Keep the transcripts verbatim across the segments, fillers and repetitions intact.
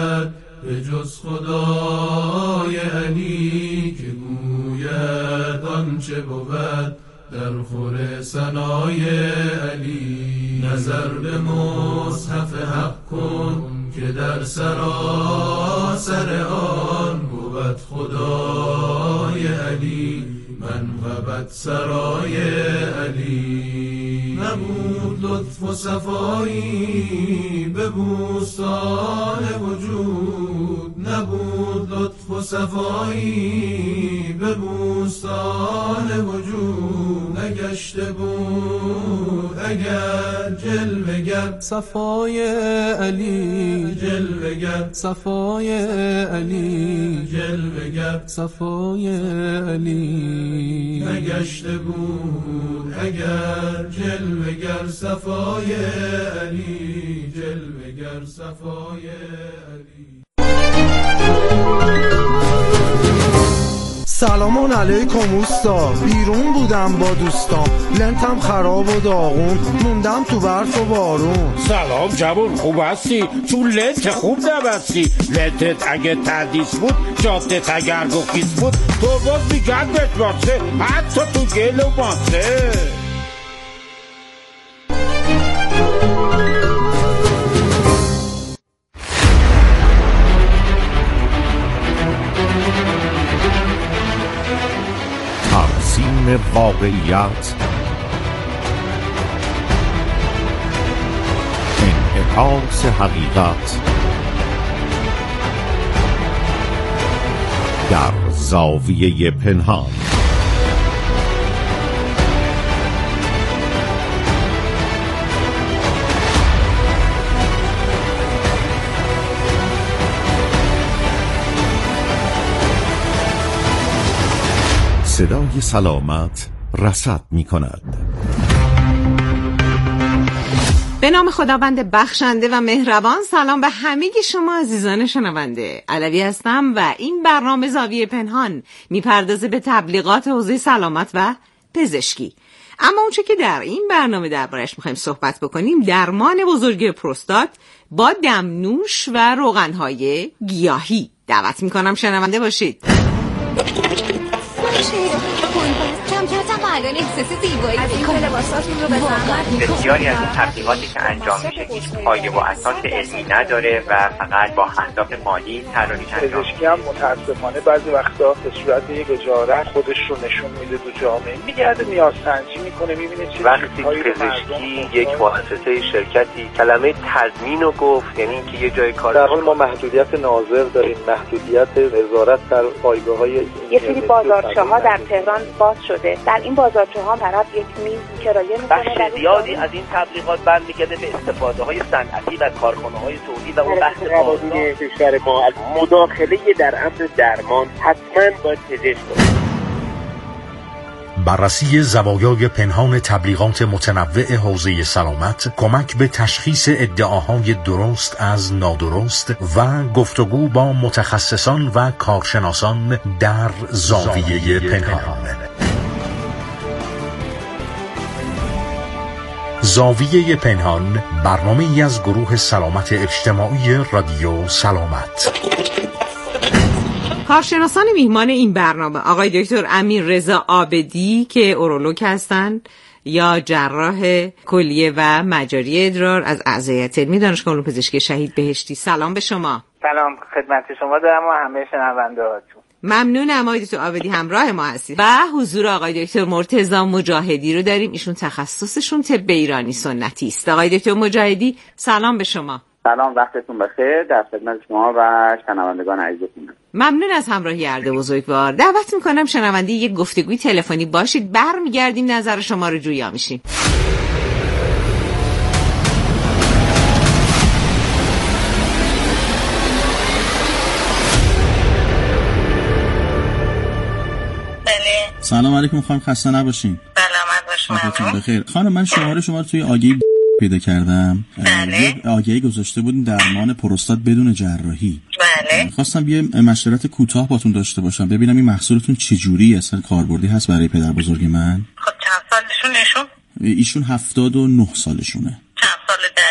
به جز خدای علی که گوید آنچه بود در خور ثنای علی. نظر به مصحف حق کن که در سراسر آن بود خدای علی، منقبت سرای علی. نبود لطف و صفایی به بوستان وجود، نبود لطف و صفایی به بوستان وجود، نگشته بود اگر جلوه گر صفای علی، جلوه گر صفای علی، جلوه گر صفای علی. نگشته بود اگر جلوه گر صفای علی، جلوه گر صفای علی. سلام علیکم اوستا، بیرون بودم با دوستام، لنتم خراب و داغون، موندم تو برف و بارون. سلام جوون، خوب هستی؟ تو لنت خوب نبستی. لنتت اگه تردیس بود، جادت اگر گفیس بود، تو باز میگن بهت ماسه، حتی تو گل و ماسه. ترسیم واقعیت، انعکاس حقیقت در زاویه پنهان. صدای سلامت رصد می کند. به نام خداوند بخشنده و مهربان. سلام به همگی شما عزیزان شنونده. علوی هستم و این برنامه زاویه پنهان میپردازه به تبلیغات حوزه سلامت و پزشکی. اما اونچه که در این برنامه دربارش میخوایم صحبت بکنیم، درمان بزرگی پروستات با دمنوش و روغنهای گیاهی. دعوت میکنم شنونده باشید. الان احساس زیبایی می‌کنه. لباساتون رو بزنید. بسیاری از این تبلیغاتی که انجام میشه هیچ پایه و اساس علمی نداره و فقط با اهداف مالی طراحی انجام میشه. پزشکی هم متأسفانه بعضی وقتا به صورت یک اجارت خودش رو نشون میده تو جامعه، میگرده نیازسنجی میکنه، میبینه چه وقتی پزشکی یک مؤسسه شرکتی کلمه تضمین رو گفت، یعنی اینکه یه جای کار در حال ما محدودیت ناظر داریم، محدودیت وزارت در پایگاه‌های یه سری بازارچه‌ها در تهران باز شده. در این بازارچه‌ها طرف یک میز کرایه می‌کنه. بخش زیادی از این تبلیغات برمیگرده به استفاده‌های صنعتی و کارخانه‌های تولیدی و اون بحث قانونی کشور ما. مداخله در امر درمان حتما باید پزشک باشه. بررسی زوایای پنهان تبلیغات متنوع حوزه سلامت، کمک به تشخیص ادعاهای درست از نادرست و گفتگو با متخصصان و کارشناسان در زاویه پنهان. زاویه پنهان، برنامه‌ای از گروه سلامت اجتماعی رادیو سلامت. کارشناسان میهمان این برنامه آقای دکتر امیر رضا عابدی که اورولوگ هستند یا جراح کلیه و مجاری ادرار از اعضای علمی دانشگاه علوم پزشکی شهید بهشتی. سلام به شما. سلام خدمت شما دارم و همه شنونده‌هاتون. ممنونم آقای دکتر عابدی همراه ما هستید. و حضور آقای دکتر مرتضی مجاهدی رو داریم. ایشون تخصصشون طب ایرانی سنتی است. آقای دکتر مجاهدی سلام به شما. سلام، وقتتون بخیر. در خدمت شما و شنوندگان عزیزتونم. ممنون از همراهی عرض بزرگوار. دعوت میکنم شنونده یک گفتگوی تلفنی باشید. برمیگردیم نظر شما رو جویا میشیم. سلام علیکم خانم، خسته نباشین. سلامت باشین. بخیر. خانم من شماره شما رو توی آگهی پیدا کردم. بله. آگهی گذاشته بودین درمان پروستات بدون جراحی. بله. خواستم یه مشورت کوتاه باتون داشته باشم، ببینم این محصولتون چجوری اصلا کاربردی هست برای پدر بزرگ من. خب چند سالشون ایشون؟ ایشون هفتاد و نه سالشونه. چند سال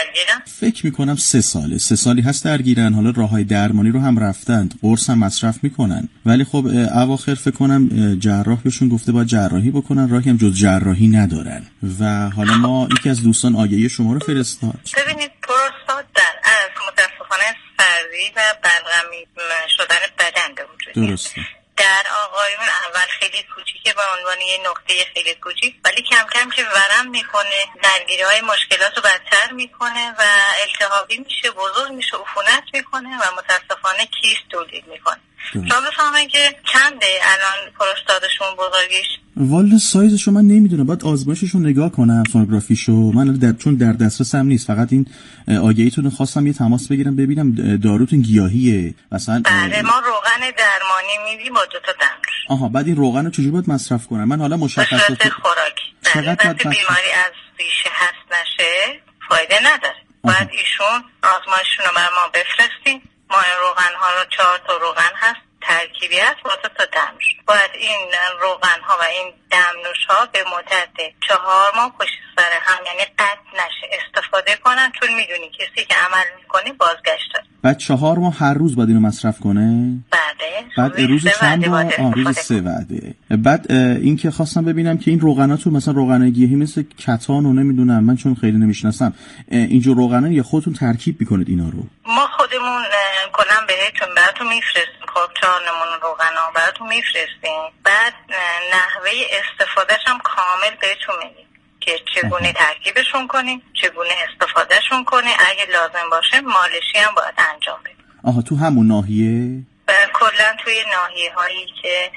درگیرن؟ فکر میکنم سه ساله سه سالی هست درگیرن. حالا راههای درمانی رو هم رفتند، قرص هم مصرف میکنن، ولی خب اواخر فکر کنم جراح بهشون گفته باید جراحی بکنن، راهی هم جز جراحی ندارن و حالا ما یکی از دوستان آگهی شما رو فرستاد. ببینید پروستات در از متاسفانه سردی و بلغمی شدن بدن به وجود میاد. درسته. در آقایون اول خیلی کوچیکه به عنوان یه نقطه خیلی کوچیک، ولی کم کم که ورم میکنه درگیری های مشکلات رو بدتر میکنه و التهابی میشه، بزرگ میشه، عفونت میکنه و متاسفانه کیست تولید میکنه. شما بفهمه که چنده الان پروستاتشون بزرگیش؟ والا سایزشو من نمیدونم، باید آزمایششو نگاه کنم، سونوگرافیشو. من در چون در دسترسم نیست، فقط این آگهیتون خواستم یه تماس بگیرم ببینم داروتون گیاهیه مثلا. بله ما روغن درمانی میدیم با دو تا دمش. آها بعد این روغن رو چجوری باید مصرف کنم؟ من حالا مشخصات به خوراکی چقدر باید بیماری از ریشه هست نشه فایده نداره. باید ایشون آزمایششون رو بر ما بفرستیم. ما این روغن ها رو چهار تا روغن هست ترکیبی هست با تا دمنوش. باید این روغن ها و این دمنوش ها به مدت چهار ماه پشت سر هم یعنی قطع نشه استفاده کنن، چون میدونی کسی که عمل میکنه بازگشت داره. بعد چهار ماه هر روز باید اینو مصرف کنه؟ بله. بعد روز چند بار؟ آه روز سه وعده. بعد این که خواستم ببینم که این روغناتو مثلا روغن گیاهی مثل کتان و نمیدونم، من چون خیلی نمیشناسم اینجور روغنا یا خودتون ترکیب میکنید اینا رو؟ ما خودمون کلا بهتون براتون میفرستیم، خب چهار نمونه روغنا براتون میفرستیم، بعد نحوه استفادهش هم کامل بهتون میگیم که چگونه ترکیبشون کنیم، چگونه استفادهشون کنیم، اگه لازم باشه مالشی هم باید انجام بدیم. آها تو همون ناحیه؟ کلا توی ناحیه هایی که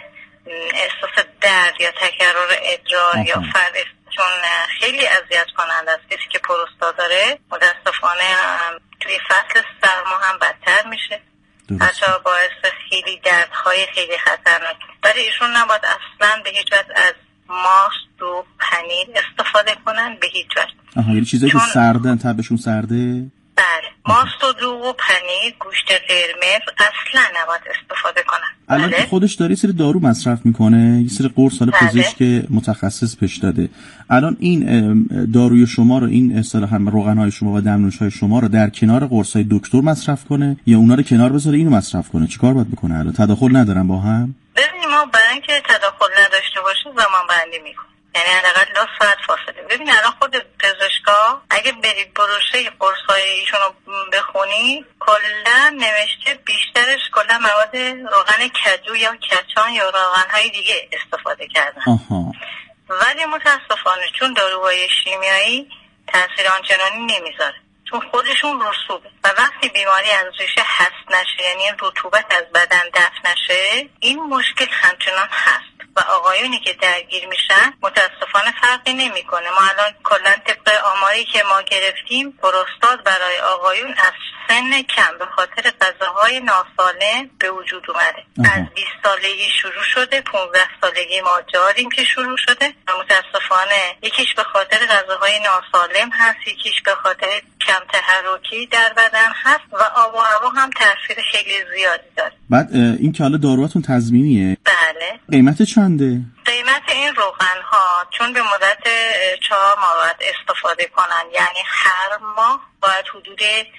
احساس درد یا تکرار ادرار یا فرد، چون خیلی اذیت کننده است کسی که پروستات داره، متاسفانه توی فصل سرما هم بدتر میشه، حتی باعث خیلی دردهای خیلی خطرناک. ولی ایشون نباید اصلا به هیچ وجه از ماست و پنیر استفاده کنن، به هیچ وجه. آها یعنی چیزایی که سردن، تبشون سرده؟ بله ماست و دوغ و پنیر، گوشت قرمز اصلا نباید استفاده کنن. الان بله؟ خودش داره یه سری دارو مصرف میکنه، یه سری قرص حالا بله؟ پزشک متخصص پیش داده. الان این داروی شما رو، این اصطلاحاً روغن‌های شما و دمنوش‌های شما رو در کنار قرص‌های دکتر مصرف کنه یا اونا رو کنار بذاره اینو مصرف کنه؟ چیکار باید بکنه؟ الان تداخل ندارن با هم؟ ببینیم ما برای اینکه تداخل نداشته باشه زمان بندی میکنه، یعنی حداقل دو ساعت فاصله. ببین الان خود پزشکا اگه برید بروشه قرص‌های ایشون رو بخونی، کلا نوشته بیشترش کلا مواد روغن کدو یا کچان یا روغن‌های دیگه استفاده کردن. آها. ولی متاسفانه چون داروهای شیمیایی تاثیر آنچنانی نمیذاره، چون خودشون رسوبه و وقتی بیماری از ریشه هست نشه، یعنی رطوبت از بدن دفع نشه، این مشکل همچنان هست و آقایونی که درگیر میشن متاسفانه فرقی نمیکنه. ما الان کلا طبق آماری که ما گرفتیم پروستات برای آقایون از سن کم به خاطر غذاهای ناسالم به وجود اومده. آه. از بیست سالگی شروع شده، پانزده سالگی ما داریم که شروع شده و متاسفانه یکیش به خاطر غذاهای ناسالم هست، یکیش به خاطر کم تحرکی در بدن هست و آب و هوا هم تاثیر خیلی زیادی داره. بعد این که حالا داروهاتون تضمینیه؟ بله. قیمت چنده؟ قیمت این روغن ها چون به مدت چهار ماه باید استفاده کنن، یعنی هر ماه باید حدود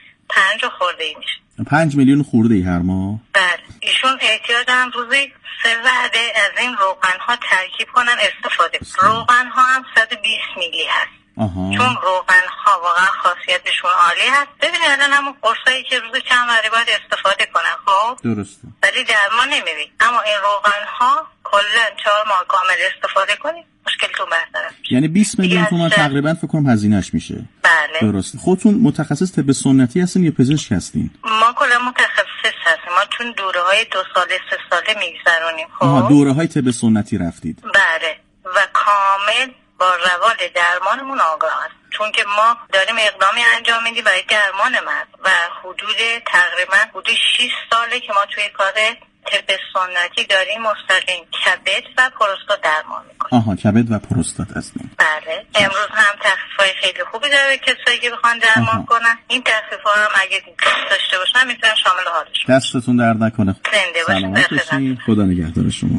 پنج خورده ای میشه. پنج میلیون خورده ای هر ماه؟ بله. ایشون احتیاج دارن روزی سه وعده از این روغن ها ترکیب کنن استفاده کنن. روغن ها هم صد و بیست میلی هست. آها. چون روغن ها واقعا خاصیتشون عالی هست. ببینید الان همون قرصایی که روز چند وعده باید استفاده کنن، خب درسته، ولی درمان نمیبین. اما این روغن ها کلا چهار ماه کامل استفاده کنید مشکلتون برطرف میشه. یعنی بیست میلیون تومان تقریبا فکر کنم هزینه‌اش میشه. بله درسته. خودتون متخصص طب سنتی هستین یا پزشک هستین؟ ما کلا متخصص هستیم. ما چون دوره‌های دو ساله سه ساله میگذرونیم. خب آها دوره‌های طب سنتی رفتید. بله و کامل با روال درمانمون آگاه هست، چون که ما داریم اقدامی انجام میدیم برای درمان مرد و حدود تقریبا حدود شش ساله که ما توی کار طب سنتی داریم مستقیم کبد و پروستات درمان میکنیم. آها کبد و پروستات هستیم. بله. امروز هم تخفیف‌های خیلی خوبی داره کسایی که بخوان درمان آها. کنن. این تخفیف‌ها هم اگه داشته باشن میتونن شامل حالشون. دستتون درد نکنه. زنده باشید. خدا نگهدار شما.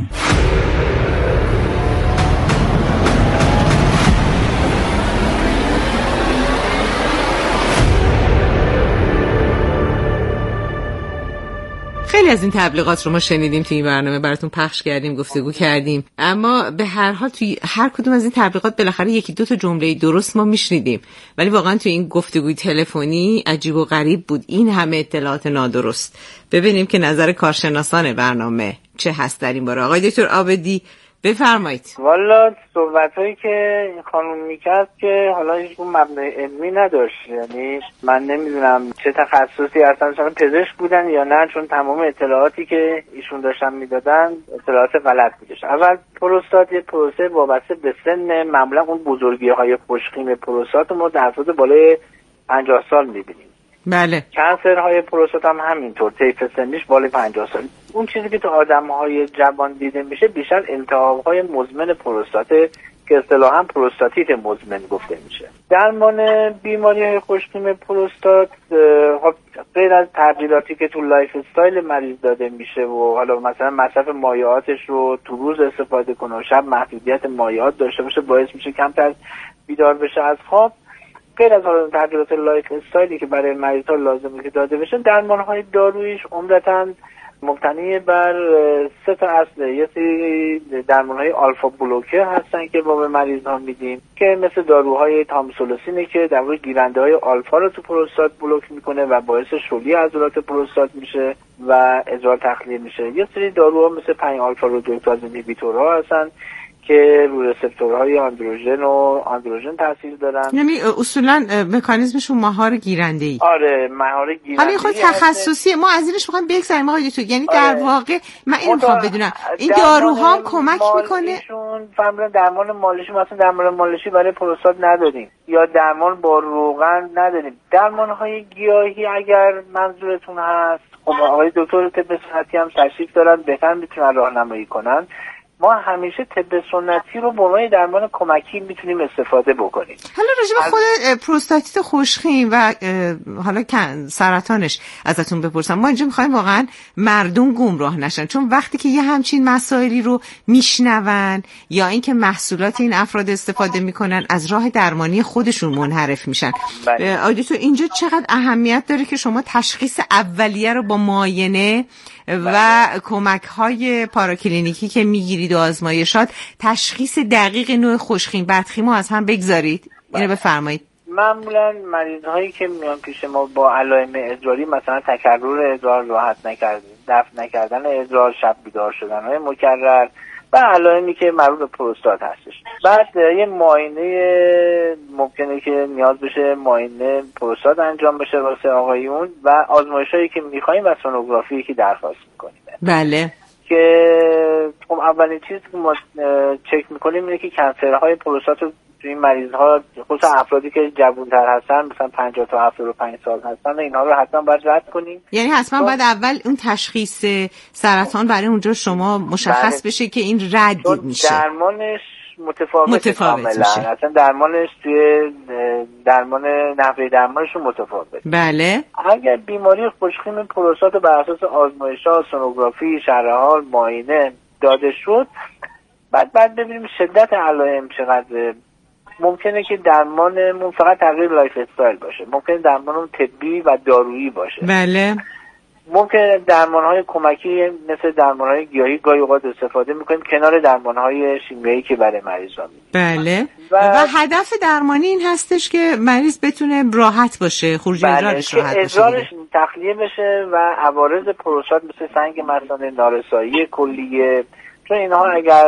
خیلی از این تبلیغات رو ما شنیدیم توی این برنامه، براتون پخش کردیم، گفتگو کردیم، اما به هر حال توی هر کدوم از این تبلیغات بالاخره یکی دو تا جمله درست ما میشنیدیم، ولی واقعا توی این گفتگوی تلفنی عجیب و غریب بود این همه اطلاعات نادرست. ببینیم که نظر کارشناسان برنامه چه هست در این باره. آقای دکتر عابدی بفرمایید. والا صحبتایی که این خانم میکرد که حالا هیچ مبنای علمی نداشت، یعنی من نمیدونم چه تخصصی اصلا چون پزشک بودن یا نه، چون تمام اطلاعاتی که ایشون داشتن میدادن اطلاعات غلط بودش. اول پروستات یه پروسه وابسته به سن، معمولا اون بزرگی های خوشخیم پروستات ما در افراد بالای پنجاه سال میبینیم. بله. کنسرهای پروستات هم همینطور، طیف سنیش بالای پنجاه سال. اون چیزی که تو آدم‌های جوان دیده میشه بیشتر التهاب‌های مزمن پروستاته که اصطلاحاً پروستاتیت مزمن گفته میشه. درمان بیماری‌های خوشخیم پروستات خب غیر از تغییراتی که تو لایف استایل مریض داده میشه و حالا مثلا مصرف مایعاتش رو تو روز استفاده کنه و شب محدودیت مایعات داشته باشه، باعث میشه کمتر بیدار بشه از خواب. غیر از حالا تغییرات لایف استایلی که برای مریض‌ها لازمه که داده بشه، درمان‌های داروییش عمدتاً مبتنی بر سه تا اصله. یه سری درمان‌های آلفا بلوکر هستن که ما به مریض‌ها میدیم که مثل داروهای تامسولوسینه که در واقع گیرنده‌های آلفا رو تو پروستات بلوک میکنه و باعث شلی عضلات پروستات میشه و ادرار تخلیه میشه. یه سری داروها مثل پنج آلفا رودوکتاز اینهیبیتورها هستن که رو رسپتورهای اندروژن و اندروژن تاثیر دارن، یعنی اصولا مکانیزمشون مهار گیرنده‌ای. آره مهار گیرنده‌ای. حالا خود تخصصی ما از اینش می‌خوایم بگذریم آقای دکتر، یعنی آره. در واقع من اینو می‌خوام بدونم این داروها هم کمک میکنه؟ فهمیدن درمان مالشی، مثلا درمان مالشی برای پروستات نداریم یا درمان با روغن نداریم. درمان‌های گیاهی اگر منظورتون هست، خب آقای دکتر طب سنتی هم تشریف دارن، بهتر میتونن راهنمایی کنن. ما همیشه طب سنتی رو به عنوان درمان کمکی میتونیم استفاده بکنیم. حالا راجع به خود پروستاتیت خوشخیم و حالا سرطانش ازتون بپرسم. ما اینجا میخوایم واقعا مردم گمراه نشن، چون وقتی که یه همچین مسائلی رو میشنون یا اینکه محصولات این افراد استفاده میکنن از راه درمانی خودشون منحرف میشن. آیا تو اینجا چقدر اهمیت داره که شما تشخیص اولیه رو با معاینه و کمک‌های پاراکلینیکی که میگیرید و آزمایشات تشخیص دقیق نوع خوشخیم بدخیم رو از هم بگذارید؟ اینو بفرمایید. معمولا مریض‌هایی که میان پیش ما با علائم ادراری، مثلا تکرر ادرار، راحت نکردن، دفع نکردن ادرار، شب بیدار شدن‌های مکرر و علائمی که مربوط به پروستات هستش، بعد یه معاینه ممکنه که نیاز بشه معاینه پروستات انجام بشه واسه آقایون و آزمایشایی که می‌خوایم و سونوگرافی که درخواست می‌کنیم. بله. که خب اولین چیزی که ما چک می‌کنیم اینه که کنسرهای پروستات رو توی این مریض‌ها، خصوصا افرادی که جوان‌تر هستن، مثلا پنجاه تا هفتاد و پنج سال هستن، اینها رو حتما باید رد کنیم. یعنی حتما باید اول اون تشخیص سرطان برای اونجا شما مشخص بله. بشه که این رد میشه. درمانش متفاوت متفاوت میشه. اصلا درمانش توی درمان نحوه درمانشون متفاوت. بله. اگر بیماری خوشخیم پروستات بر اساس آزمایش‌ها، سونوگرافی، شرح حال، معاینه داده شد، بعد بعد ببینیم شدت علائم چقدر. ممکنه که درمانمون فقط تغییر لایف استایل باشه، ممکنه درمانمون طبی و دارویی باشه. بله. ممکنه درمان‌های کمکی مثل درمان‌های گیاهی گاهی اوقات استفاده می‌کنیم کنار درمان‌های شیمیایی که برای مریضا میدیم. بله. و, و هدف درمانی این هستش که مریض بتونه راحت باشه، خروج ادرارش راحت باشه، ادرارش تخلیه بشه و عوارض پروستات مثل سنگ مثانه، نارسایی کلیه، چون اینها اگر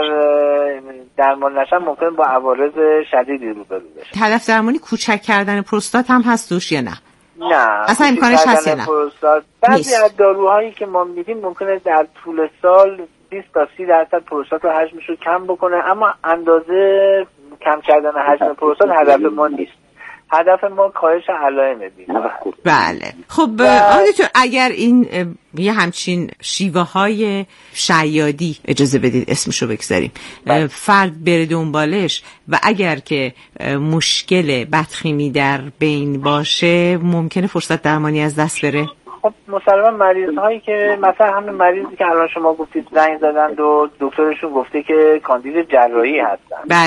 درمان نشن ممکن با عوارض شدیدی روبرو بشن. هدف درمانی کوچک کردن پروستات هم هست توش یا نه؟ نه اصلا امکانش هست یا نه؟ بعضی از داروهایی که ما میدیم ممکنه در طول سال بیست تا سی درصد پروستات رو حجمش رو کم بکنه، اما اندازه کم کردن حجم پروستات هدف ما نیست. هدف ما کاهش علائم بیماری. بله. خب آقای دکتر اگر این یه همچین شیوه های شیادی اجازه بدید اسمشو بگذاریم فرد بره دنبالش و اگر که مشکل بدخیمی در بین باشه ممکنه فرصت درمانی از دست بره؟ خب مسلما مریض هایی که مثلا همین مریضی که الان شما گفتید زنگ زدند و دکترشون گفته که کاندید جراحی هستن، بله،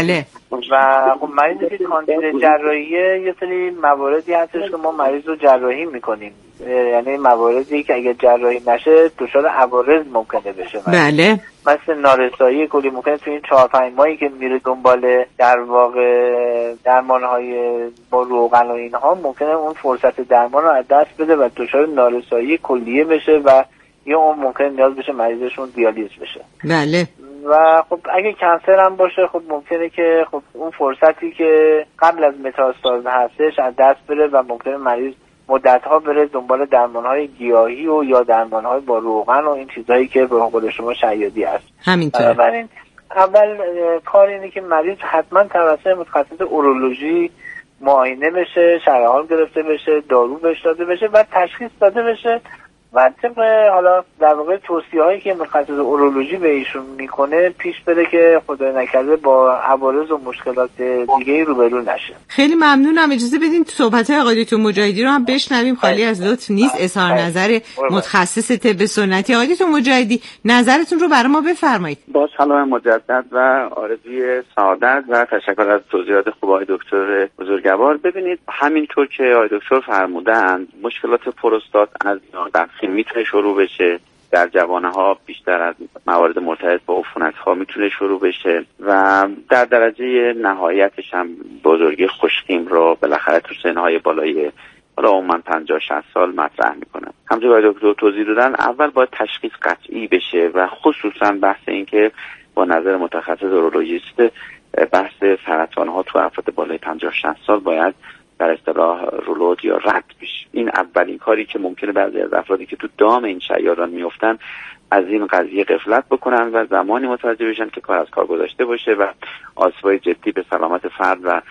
و خب مریضی که کاندید جراحیه یه سری مواردی هستش که ما مریض رو جراحی میکنیم، یعنی مواردی که اگه جراحی نشه دچار عوارض ممکنه بشه. بله. مثل نارسایی کلی ممکنه تو این چهار پنج ماهی که میره دنبال در واقع درمانهای با روغن و اینها ممکنه اون فرصت درمان رو از دست بده و دچار نارسایی کلیه بشه و یا اون ممکنه نیاز بشه مریضشون دیالیز بشه. بله. و خب اگه کنسر هم باشه خب ممکنه که خب اون فرصتی که قبل از متاستاز هستش از دست بره و ممکنه مریض مدت‌ها بره دنبال درمان‌های گیاهی و یا درمان‌های با روغن و این چیزایی که به قول شما شیادی است. همینطور. بنابراین اول کار اینه که مریض حتما توسط متخصص اورولوژی معاینه بشه، شرح حال گرفته بشه، دارو بهش داده بشه و تشخیص داده بشه و طبق حالا در واقع توصیه‌هایی که متخصص اورولوژی به ایشون میکنه پیش بره که خدای نکرده با عوارض و مشکلات دیگه روبرو نشه. خیلی ممنونم. اجازه بدین صحبت آقای دکتر مجاهدی رو هم بشنویم، خالی از لطف نیست. اظهار نظر متخصص طب سنتی. آقای دکتر مجاهدی نظرتون رو برای ما بفرمایید. با سلام مجدد و آرزوی سعادت و تشکر از توضیحات خوب آقای دکتر بزرگوار. ببینید همینطور که آقای دکتر فرمودن مشکلات پروستات از میتونه شروع بشه در جوانها، بیشتر از موارد مرتبط با عفونت‌ها میتونه شروع بشه و در درجه نهایتش هم بزرگی خشکیم رو بالاخره تو سنهای بالای حالا عموما پنجاه شصت سال مطرح میکنن. همونطور که دکتر توضیح دادن اول باید تشخیص قطعی بشه و خصوصا بحث این که با نظر متخصص اورولوژیست بحث سرطان‌ها تو افراد بالای پنجاه شصت سال باید در اصطلاح رولود یا رد بشه. این اولین کاری که ممکنه بعضی از افرادی که تو دام این شیادان میافتن از این قضیه غفلت بکنن و زمانی متوجه بشن که کار از کار گذاشته باشه و آسیب‌های جدی به سلامت فرد و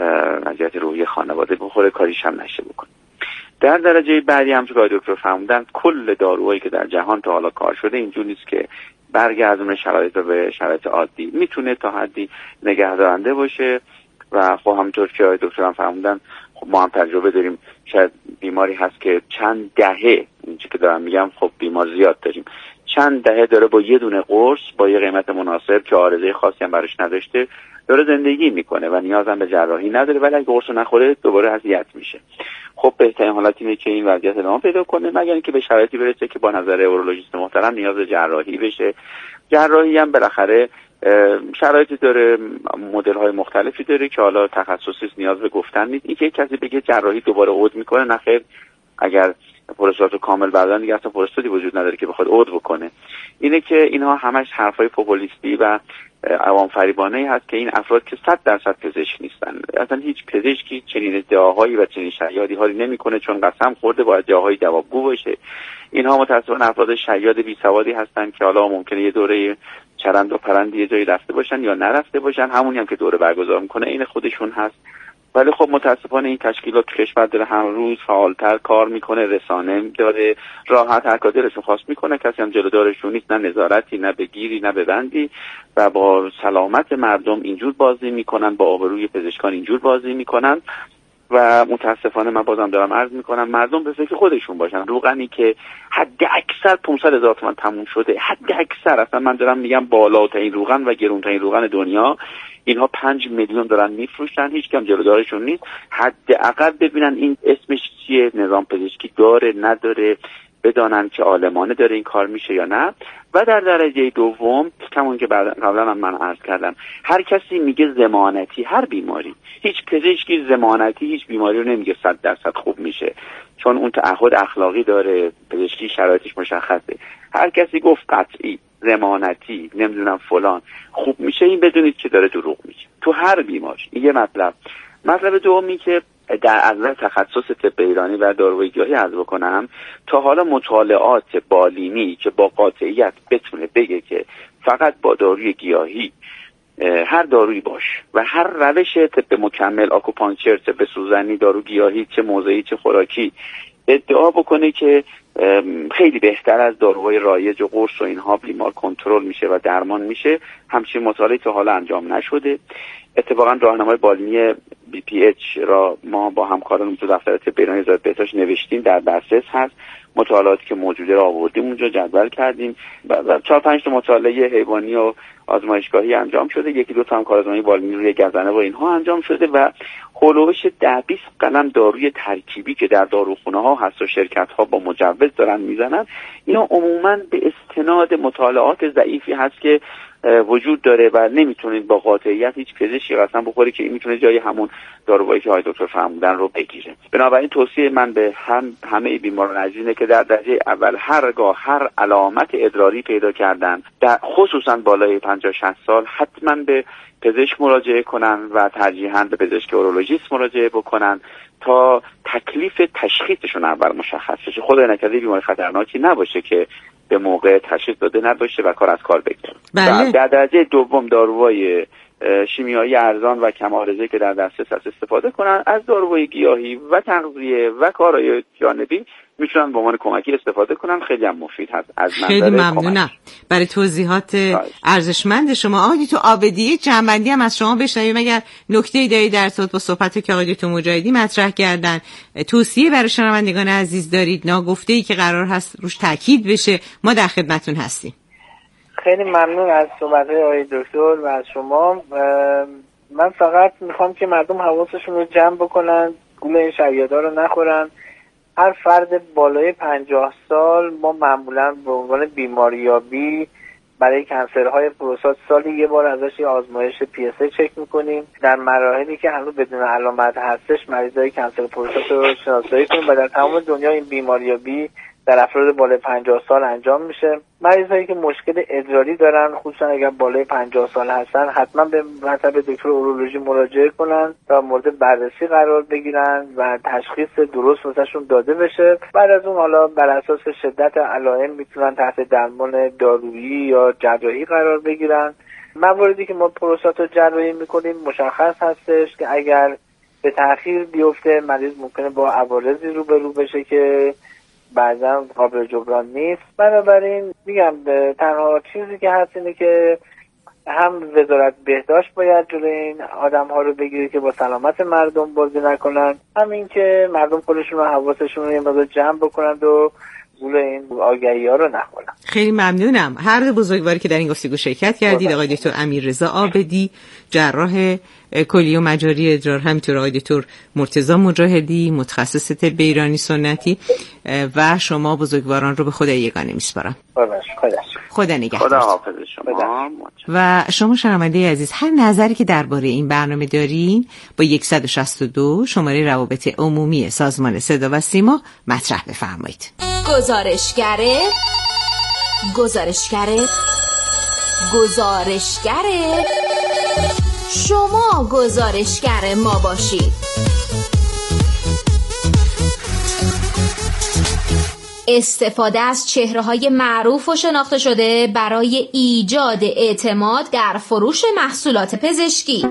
وضعیت روحی خانواده بخوره، کاریش هم نشه بکنه. در درجه بعدی هم که دکتر فرمودن کل داروهایی که در جهان تا حالا کار شده اینجوری نیست که برگردونه شرایط رو به شرایط عادی، میتونه تا حدی نگهدارنده باشه و خب همونطور که دکتر هم فرمودن خب ما هم تجربه داریم. شاید بیماری هست که چند دهه اینجا که دارم میگم خب بیمار زیاد داریم، چند دهه داره با یه دونه قرص با یه قیمت مناسب که عارضه خاصی هم براش نداشته داره زندگی میکنه و نیازم به جراحی نداره، ولی اگه قرص رو نخوره دوباره اذیت میشه. خب بهترین حالت اینه که این وضعیت ادامه پیدا کنه مگر اینکه به شرایطی برسه که با نظر اورولوژیست محترم نیاز به جراحی بشه. جراحی هم بالاخره شرایطی داره، مدل های مختلفی داره که حالا تخصصی نیاز به گفتن نیست. اینکه کسی بگه جراحی دوباره عود میکنه، نه خیر، اگر پروستات رو کامل بردارن دیگه اصلا پروستاتی وجود نداره که بخواد عود بکنه. اینه که اینها همش حرفای پوپولیستی و عوام فریبانه‌ای هست که این افراد که صد درصد پزشک نیستن. اصلا هیچ پزشکی چنین ادعاهایی و چنین شیادی هایی نمیکنه چون قسم خورده با ادعاهای جوابگو باشه. اینها متأسفانه افراد شیاد بی سوادی هستن که حالا ممکنه یه دوره چرند و پرند یه جایی رفته باشن یا نرفته باشن، همونی هم که دوره برگزار میکنه این خودشون هست. ولی خب متاسفانه این تشکیلات کشور داره هر روز فعالتر کار میکنه، رسانه داره، راحت هر کاری دلشون خواست میکنه، کسی هم جلودارشون نیست، نه نظارتی، نه بگیری، نه ببندی و با سلامت مردم اینجور بازی میکنن، با آبروی پزشکان اینجور بازی میکنن و متاسفانه من بازم دارم عرض میکنم مردم به فکر خودشون باشن. روغنی که حد اکثر پانصد هزار تومان تموم شده، حد اکثر، اصلا من دارم میگم بالاترین روغن و گرونترین روغن دنیا، اینها پنج میلیون دارن میفروشن، هیچ کم جلودارشون نیست. حداقل ببینن این اسمش چیه، نظام پزشکی داره نداره، بدانن که عالمانه داره این کار میشه یا نه. و در درجه دوم همون که قبلا هم من عرض کردم، هر کسی میگه ضمانتی هر بیماری، هیچ پزشکی ضمانتی هیچ بیماری رو نمیگه صد درصد خوب میشه، چون اون تعهد اخلاقی داره، پزشکی شرایطش مشخصه. هر کسی گفت قطعی ضمانتی نمیدونم فلان خوب میشه، این بدونید که داره دروغ میگه تو هر بیماری. این یه مطلب. مطلب دومی که در از تخصص طب ایرانی و داروی گیاهی عرض بکنم، تا حالا مطالعات بالینی که با قاطعیت بتونه بگه که فقط با داروی گیاهی، هر دارویی باش و هر روش طب مکمل، آکوپانکچر، طب سوزنی، دارو گیاهی، چه موضعی چه خوراکی، ادعا بکنه که خیلی بهتر از داروهای رایج و قرص و اینها بیمار کنترل میشه و درمان میشه. همچین مطالعه تا حالا انجام نشده. اتفاقا راهنمای بالینی بی پی اچ را ما با همکاران تو دفتر طب ایرانی وزارت بهداشت نوشتیم، در دسترس هست. مطالعاتی که موجوده را آوردیم اونجا جدول کردیم و چهار پنج تا مطالعه حیوانی و آزمایشگاهی انجام شده. یکی دو تا هم کارآزمایی بالینی روی گزنه و اینها انجام شده و هولوش ده بیست قلم داروی ترکیبی که در داروخونه ها هست و شرکت ها با مجوز دارن میزنن، اینا عموما به استناد مطالعات ضعیفی هست که وجود داره و نمیتونید با قاطعیت هیچ پزشکی قسم بخوری که این میتونه جای همون داروهایی که های دکتر فرمودن رو بگیره. بنابراین توصیه من به هم همه بیماران عزیز اینه که در درجه اول هرگاه هر علامت ادراری پیدا کردن، در خصوصا بالای پنجاه شصت سال، حتما به پزشک مراجعه کنن و ترجیحاً به پزشک اورولوژیست مراجعه بکنن تا تکلیف تشخیصشون اول مشخص بشه. خدای نکرده بیماری خطرناکی نباشه که به موقع تشخیص داده نباشه و کار از کار بگذره. بله. در درجه دوم داروهای شیمیایی ارزان و کم عارضه‌ای که در دسترس هست استفاده کنن. از داروهای گیاهی و تغذیه و کارهای جانبی میتونن به عنوان کمکی استفاده کنن، خیلی هم مفید هست. از خیلی ممنونم برای توضیحات ارزشمند شما. آقای دکتر عابدی، جنبندی هم از شما بشنویم. اگر نکته‌ای دارید در ارتباط با صحبتی که آقای دکتر مجاهدی مطرح کردن، توصیه برای شنوندگان عزیز دارید، ناگفته‌ای که قرار هست روش تاکید بشه، ما در خدمتتون هستیم. خیلی ممنون از صحبت‌های آقای دکتر و از شما. من فقط میخوام که مردم حواسشون رو جمع بکنن، گول این شیادا رو نخورن. هر فرد بالای پنجاه سال ما معمولا به عنوان بیماریابی برای کنسرهای پروستات سالی یه بار ازش یه آزمایش پی اس ای چک میکنیم. در مراحلی که هنوز بدون علامت هستش مریضای کنسر پروستات رو شناسایی کنیم و در تمام دنیا این بیماریابی در افراد بالای پنجاه سال انجام میشه. مریضایی که مشکل ادراری دارن، خصوصا اگر بالای پنجاه سال هستن، حتما به مطب دکتر اورولوژی مراجعه کنن تا مورد بررسی قرار بگیرن و تشخیص درست واسهشون داده بشه. بعد از اون حالا بر اساس شدت علائم میتونن تحت درمان دارویی یا جراحی قرار بگیرن. مواردی که ما پروستات رو جراحی میکنیم مشخص هستش که اگر به تأخیر بیفته مریض ممکنه با عوارضی روبرو بشه که بعضا قابل جبران نیست. بنابراین میگم تنها چیزی که هست اینه که هم وزارت بهداشت باید جلوی این آدم ها رو بگیره که با سلامت مردم بازی نکنن، همین که مردم خودشون و حواسشون رو یه مقدار جمع بکنند و گول این آگهی ها رو نخورن. خیلی ممنونم. هر دو بزرگواری که در این گفتگو شرکت کردید، آقای دکتر امیررضا عابدی جراح کلیه و مجاری ادرار، همینطور آقای دکتر مرتضی مجاهدی متخصص طب ایرانی سنتی، و شما بزرگواران رو به خدای یگانه میسپارم. خدا نگهدار. خدا حافظ شما. و شما شنونده عزیز، هر نظری که درباره این برنامه دارین با صد و شصت و دو شماره روابط عمومی سازمان صدا و سیما مطرح بفرمایید. گزارشگره گزارشگره گزارشگره شما گزارشگر ما باشید. استفاده از چهره‌های معروف و شناخته شده برای ایجاد اعتماد در فروش محصولات پزشکی.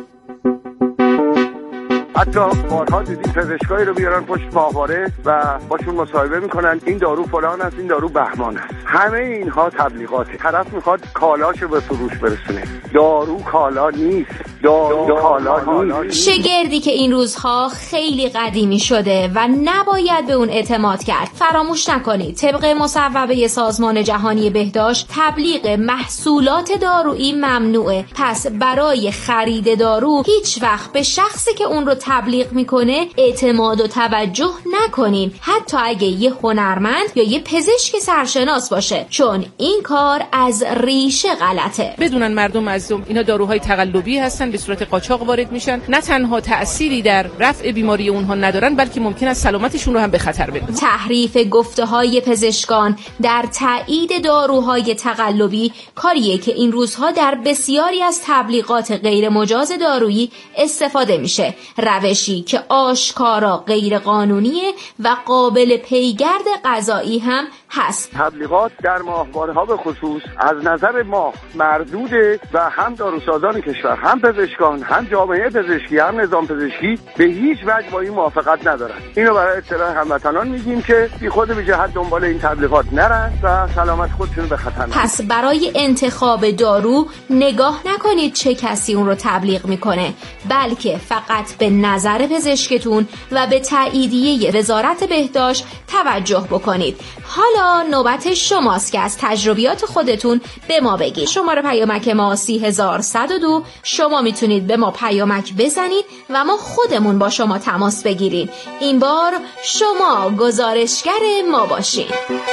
حتی بارها دیدیم پزشکایی رو بیارن پشت ماهواره و باشون مصاحبه میکنن این دارو فلان است، این دارو بهمان است. همه اینها تبلیغاته. طرف میخواد کالاشو به فروش برسونه. دارو کالا نیست. دارو کالا نیست. شگردی که این روزها خیلی قدیمی شده و نباید به اون اعتماد کرد. فراموش نکنید طبق مصوبه سازمان جهانی بهداشت تبلیغ محصولات دارویی ممنوعه. پس برای خرید دارو هیچ وقت به شخصی که اون رو تبلیغ میکنه اعتماد و توجه نکنین، حتی اگه یه هنرمند یا یه پزشک سرشناس باشه، چون این کار از ریشه غلطه. بدونن مردم عزیزم اینا داروهای تقلبی هستن، به صورت قاچاق وارد میشن، نه تنها تأثیری در رفع بیماری اونها ندارن بلکه ممکن است سلامتشون رو هم به خطر بندازن. تحریف گفته‌های پزشکان در تایید داروهای تقلبی کاریه که این روزها در بسیاری از تبلیغات غیر مجاز دارویی استفاده میشه، روشی که آشکارا غیر قانونیه و قابل پیگرد قضایی هم هست. تبلیغات در ماهواره‌ها به خصوص از نظر ما مردوده و هم داروسازان کشور، هم پزشکان، هم جامعه پزشکی، هم نظام پزشکی به هیچ وجه با این موافقت ندارند. اینو برای اطلاع هموطنان میگیم که بی خود بی جهت دنبال این تبلیغات نرن و سلامت خودشون به خطر نرن. پس برای انتخاب دارو نگاه نکنید چه کسی اون رو تبلیغ میکنه، بلکه فقط به نظر پزشکتون و به تاییدیه وزارت بهداشت توجه بکنید. حالا نوبت شماست که از تجربیات خودتون به ما بگید. شماره پیامک ما سی هزار صد و دو. شما میتونید به ما پیامک بزنید و ما خودمون با شما تماس بگیریم. این بار شما گزارشگر ما باشید.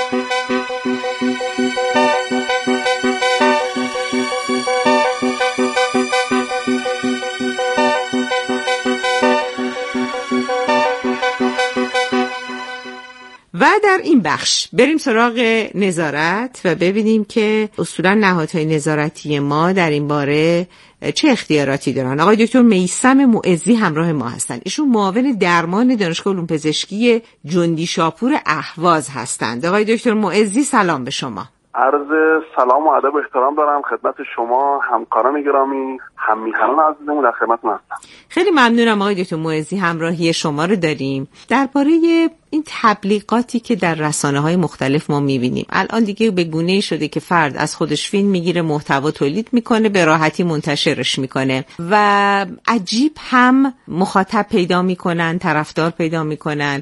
و در این بخش بریم سراغ نظارت و ببینیم که اصولا نهادهای نظارتی ما در این باره چه اختیاراتی دارن. آقای دکتر میثم معزی همراه ما هستند. ایشون معاون درمان دانشگاه علوم پزشکی جندی شاپور اهواز هستند. آقای دکتر معزی سلام به شما. عرض سلام و ادب و احترام دارم خدمت شما همکاران گرامی، هم میهنان عزیزمون در خدمتتون هستم. خیلی ممنونم آقای دکتر معزی، همراهی شما رو داریم درباره این تبلیغاتی که در رسانه‌های مختلف ما می‌بینیم. الان دیگه به گونه‌ای شده که فرد از خودش فیلم میگیره، محتوا تولید میکنه، به راحتی منتشرش میکنه و عجیب هم مخاطب پیدا میکنن، طرفدار پیدا میکنن.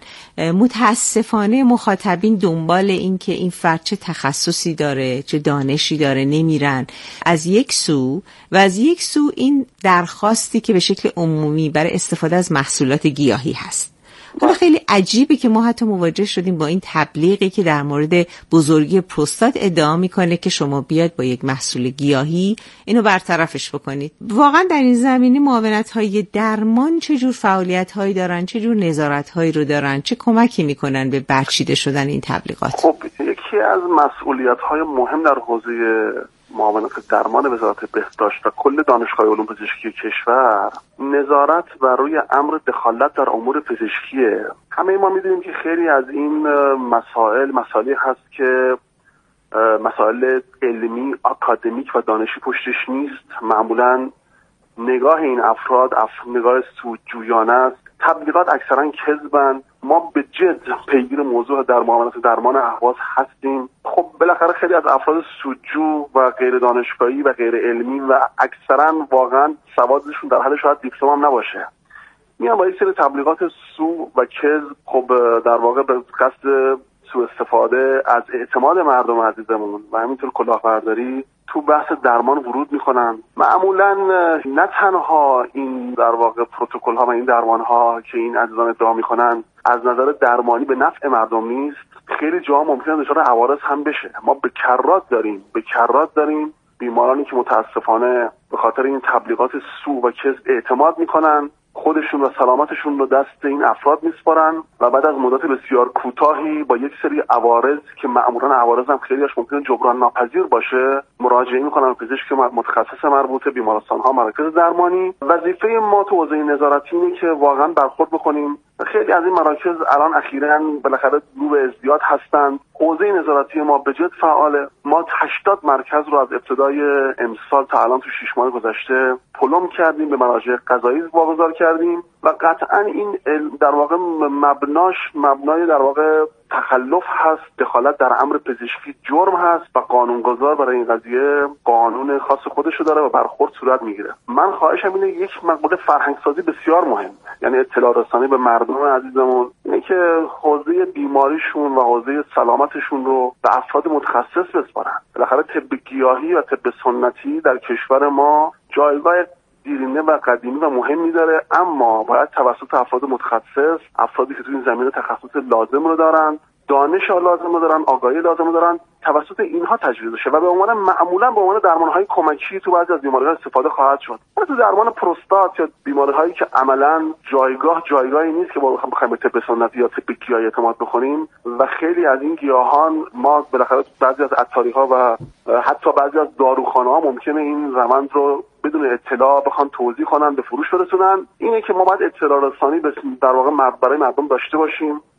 متاسفانه مخاطبین دنبال این که این فرد چه تخصصی داره، چه دانشی داره نمیرن از یک سو، و از یک سو این درخواستی که به شکل عمومی برای استفاده از محصولات گیاهی هست. حالا خیلی عجیبه که ما حتی مواجه شدیم با این تبلیغی که در مورد بزرگی پروستات ادعا میکنه که شما بیاد با یک محصول گیاهی اینو برطرفش بکنید. واقعا در این زمینه معاونت‌های درمان چه جور فعالیت‌هایی دارن، چه جور نظارت‌هایی رو دارن، چه کمکی میکنن به برچیده شدن این تبلیغات؟ خب یکی از مسئولیت‌های مهم در حوزه معاونت درمان وزارت بهداشت و کل دانشگاه علوم پزشکی کشور نظارت بر روی امر دخالت در امور پزشکیه. همه ما میدونیم که خیلی از این مسائل مسائلی هست که مسائل علمی، آکادمیک و دانشی پشتش نیست. معمولا نگاه این افراد اف... نگاه سودجویانه است. تبلیغات اکثرا کذبن. ما به جد پیگیر موضوع در معاونت درمان اهواز هستیم. خب بالاخره خیلی از افراد سودجو و غیر دانشگاهی و غیر علمی و اکثرا واقعا سوادشون در حد شاید دیپلم هم نباشه، میان با یک سری تبلیغات سو و کذب خب در واقع به قصد سوء استفاده از اعتماد مردم عزیزمون و همینطور کلاهبرداری تو بحث درمان ورود میکنن. معمولا نه تنها این در واقع پروتکل ها و این درمان ها که این عزیزان ادعا میکنن از نظر درمانی به نفع مردم نیست، خیلی جاها ممکنه دچار عوارض هم بشه. ما به کرات داریم به کرات داریم بیمارانی که متاسفانه به خاطر این تبلیغات سو و کذب اعتماد میکنن، خودشون و سلامتشون رو دست این افراد میسپارن و بعد از مدت بسیار کوتاهی با یک سری عوارض که معمولا عوارض هم خیلیش ممکنه جبران ناپذیر باشه مراجعه میکنن به پزشک متخصص مربوطه، بیمارستان ها، مراکز درمانی. وظیفه ما تو حوزه نظارتی اینه که واقعا برخورد بکنیم. خیلی از این مراکز الان اخیراً بالاخره رو به ازدیاد هستند. حوزه نظارتی ما به جد فعاله. ما هشتاد مرکز رو از ابتدای امسال تا الان تو شش ماه گذشته پلم کردیم، به مراجع قضایی واگذار کردیم و قطعاً این در واقع مبناش مبنای در واقع تخلف هست، دخالت در امر پزشکی جرم هست و قانونگذار برای این قضیه قانون خاص خودشو داره و برخورد صورت میگیره. من خواهشم اینه یک مقوله فرهنگسازی بسیار مهم، یعنی اطلاع رسانی به مردم عزیزمون، اینه که حوزه بیماریشون و حوزه سلامتشون رو به افراد متخصص بسپارن. بالاخره طب گیاهی و طب سنتی در کشور ما جایگاه دیرینه و قدیمی و مهمی داره، اما باید توسط افراد متخصص، افرادی که تو این زمینه تخصص لازم رو دارن، دانش لازم رو دارن، آگاهی لازم رو دارن، توسط اینها تجویز بشه و به عنوان معمولا به عنوان درمان‌های کمکی تو بعضی از بیماری‌ها استفاده خواهد شد. مثل درمان پروستات یا بیماری‌هایی که عملاً جایگاه جایگاهی نیست که ما بخوایم به طب سنتی یا طب گیاهی اعتماد بکنیم و خیلی از این گیاهان ما بالاخره بعضی از عطاری‌ها و حتی بعضی از داروخانه‌ها ممکنه این روند رو بدون اطلاع بخوان توضیح کنن به فروش برسونن. اینه که ما باید اطلاع رسانی در واقع برای مردم داشته باشیم.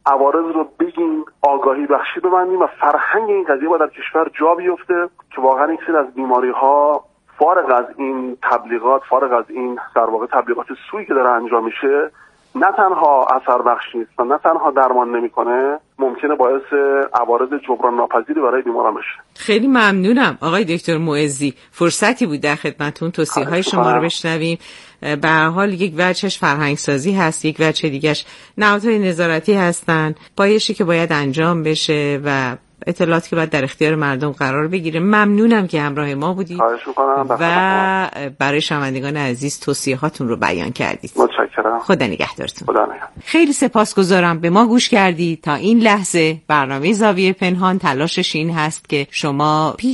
عوارض رو بگیم، آگاهی بخشی ببندیم و فرهنگ این قضیه باید در کشور جا بیفته که واقعا یک سری از بیماری‌ها فارغ از این تبلیغات، فارغ از این در واقع تبلیغات سویی که داره انجام میشه، نه تنها اثر بخش نیست و نه تنها درمان نمیکنه، ممکنه باعث عوارض جبران ناپذیری برای بیماران بشه. خیلی ممنونم آقای دکتر معزی. فرصتی بود در خدمتتون توصیه های شما رو بشنویم. به هر حال یک وجهش فرهنگ سازی هست، یک وجه دیگهش نهادهای نظارتی هستن، بایشی که باید انجام بشه و اطلاعاتی که باید در اختیار مردم قرار بگیره. ممنونم که همراه ما بودید و برای شنوندگان عزیز توصیه هاتون رو بیان کردید. متشکرم. خدا نگهدارتون. خدا نگهدار. خیلی سپاسگزارم به ما گوش کردید. تا این لحظه برنامه زاویه پنهان تلاشش این هست که شما پیش